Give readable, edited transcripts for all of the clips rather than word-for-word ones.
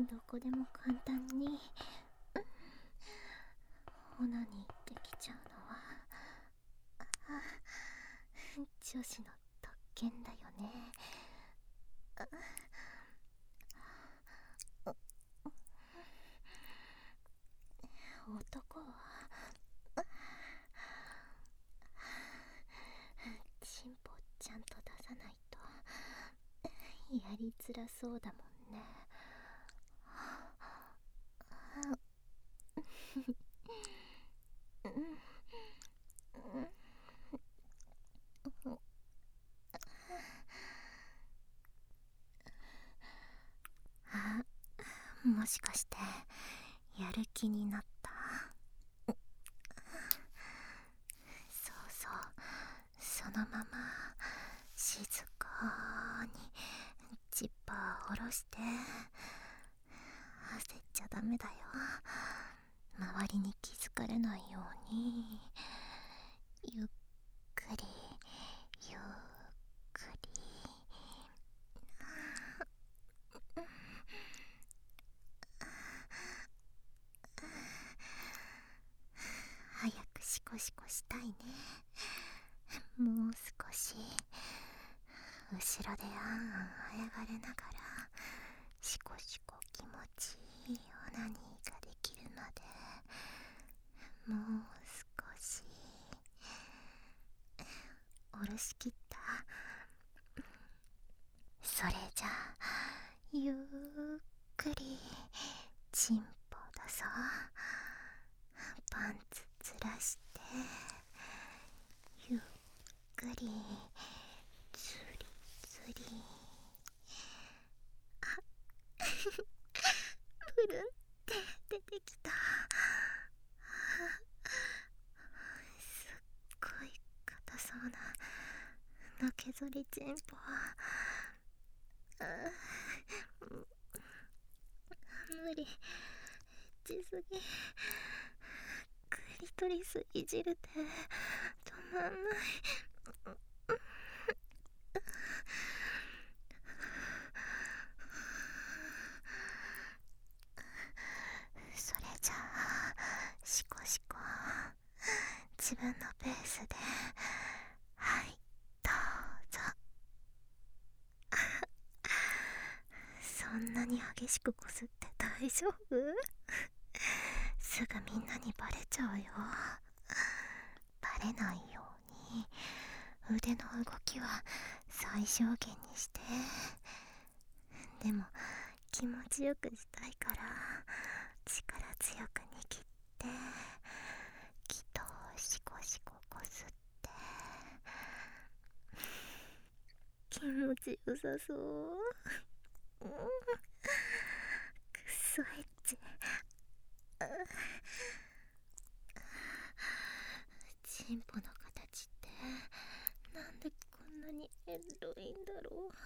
どこでも簡単にオナニーできちゃうのは女子の特権だよね。男はチンポちゃんと出さないとやりづらそうだもんね。もしかしてやる気になった？そうそう、そのまま静かにジッパー下ろして。焦っちゃダメだよ。周りに気づかれないようにゆっくりゆっくり。早くシコシコしたいね。もう少し後ろであんあんあやがれながらシコシコ気持ちいいオナニーができるまでもう少し。下ろしきった。それじゃあゆっくりチンポだぞ。パンツずらしてゆっくりずりずり。プルンって出てきた。すっごい硬そうなのけぞりチンポ。無理、エッチすぎ。クリトリスいじるて止まんない。それじゃあシコシコ自分のペースで。はい、どうぞ。そんなに激しくこすって大丈夫？すぐみんなにバレちゃうよ。バレないように腕の動きは最小限にして。でも気持ちよくしたいから力強く握って気とシコシコこすって。気持ちよさそう。くっそエッチ。チンポの形ってなんでこんなにエロいんだろう。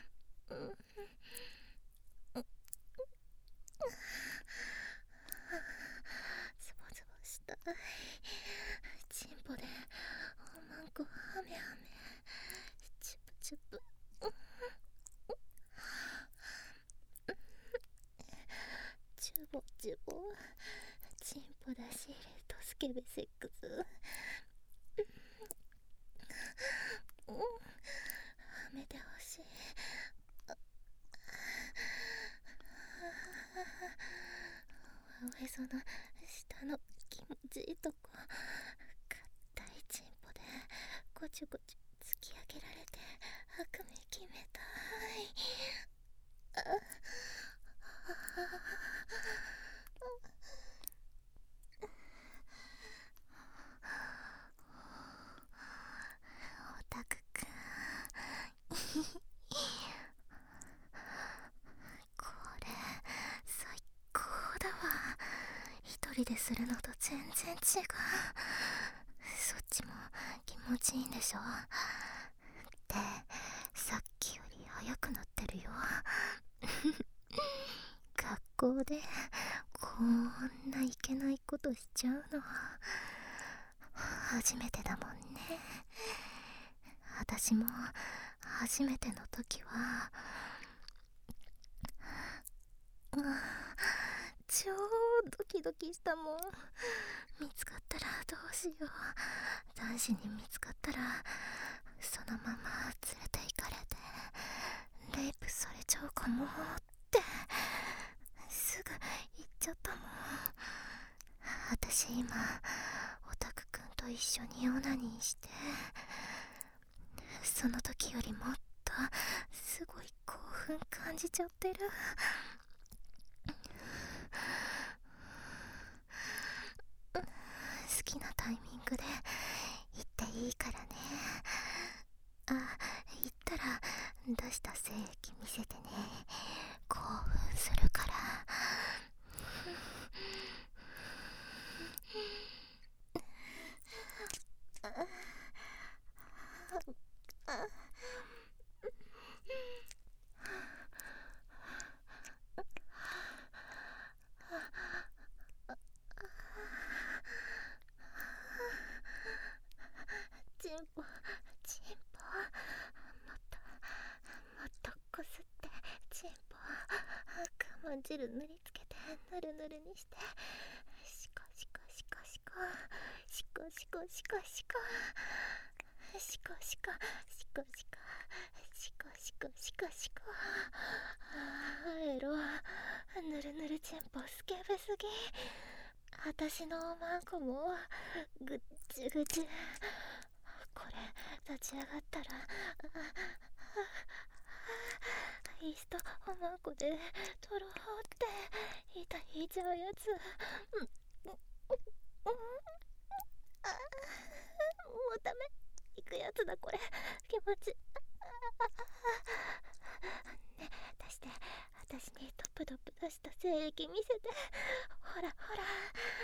ズボズボしたい。チンポでおまんこハメハメチュプチュプ。チュボチュボチンポ出し入れとスケベセックス。はめてほしい。おへその下の気持ちいいとこ硬いチンポでゴチュゴチュ突き上げられて悪夢決めたい。オタクくんこれ最高だわ。一人でするのと全然違う。そっちも気持ちいいんでしょ？で、さっきより速くなってるよ。学校でこんないけないことしちゃうの初めてだもんね。私も初めての時は超ドキドキしたもん。見つかったらどうしよう。男子に見つかったらそのまま連れて行かれてレイプされちゃうかもってすぐ言っちゃったもん。私今オタクくんと一緒にオナニーして、その時よりもっとすごい興奮感じちゃってる。好きなタイミングで言っていいからね。言ったら出した精液見せてね。興奮するから。チンポもっとこすって、チンポ我慢汁塗りつけてぬるぬるにして、シコシコシコシコシコシコシコシコシコシコシコシコシコシコシコシコエロぬるぬるチンポスケベすぎ。私のおまんこもぐっちゅぐちゅ。これ立ち上がったらイーストおまんこでとろって引いちゃうやつ。もうダメ、行くやつだこれ。気持ちね、出して、私にトップトップ出した精液見せて。ほらほら、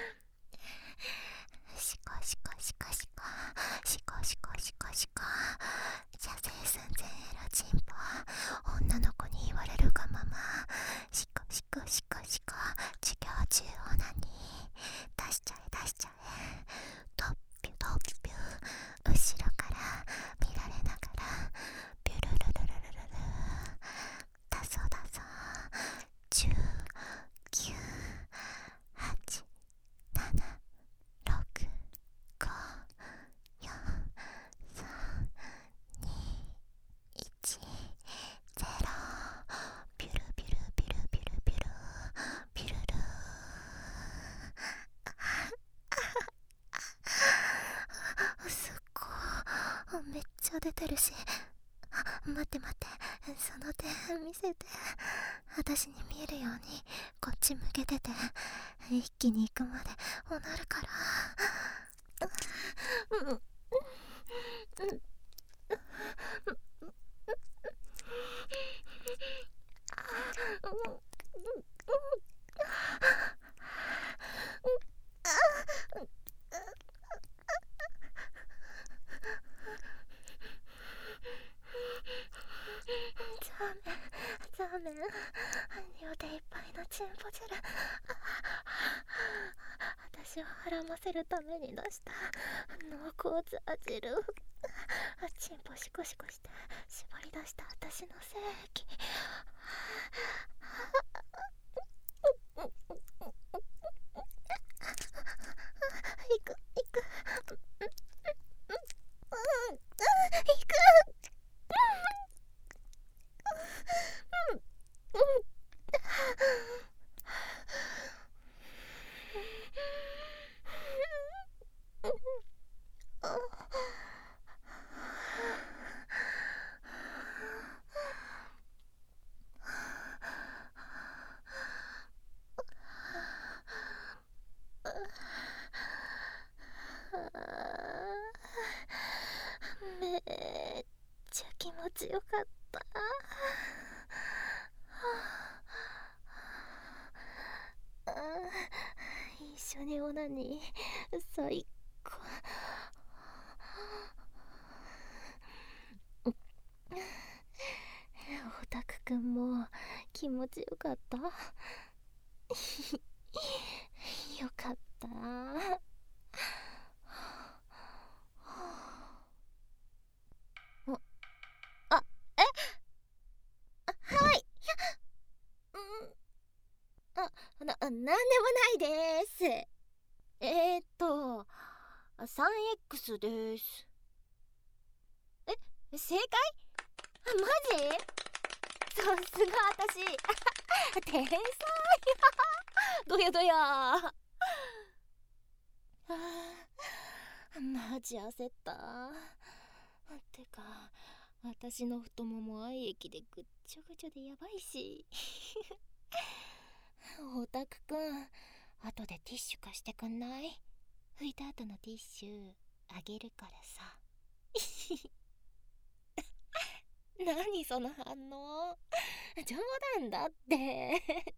シコシコシコシコシコシコシコシコ、射精寸前エロチンポ、女の子に言われるがままシコシコシコシコ、授業中オナニー出しちゃえ出しちゃえ。トッピュトッピュ、後ろから見られながらピュルルルルルルル、だそだそ、10、9、8、7、6、5、4、3、2、1、0、ピュルピュルピュルピュルピュルピュルル。すっごいめっちゃ出てるし。待って待って、その手見せて。私に見えるようにこっち向けてて、一気に行くまでおなるから。ザーメン両手いっぱいのチンポ汁。私を腹ませるために出した濃厚ザ汁。チンポシコシコして絞り出した私の精液。行く行く、行く。めっちゃ気持ちよかった。一緒にオナニー最高。オタクくんも気持ちよかった？よかった。あ、え、はい。 なんでもないです。3X です。正解？マジ？さすが私天才どやどやマジ焦った。てか私の太もも愛液でぐっちょぐちょでやばいしオタクくん、後でティッシュ貸してくんない？拭いた後のティッシュあげるからさ何その反応、冗談だって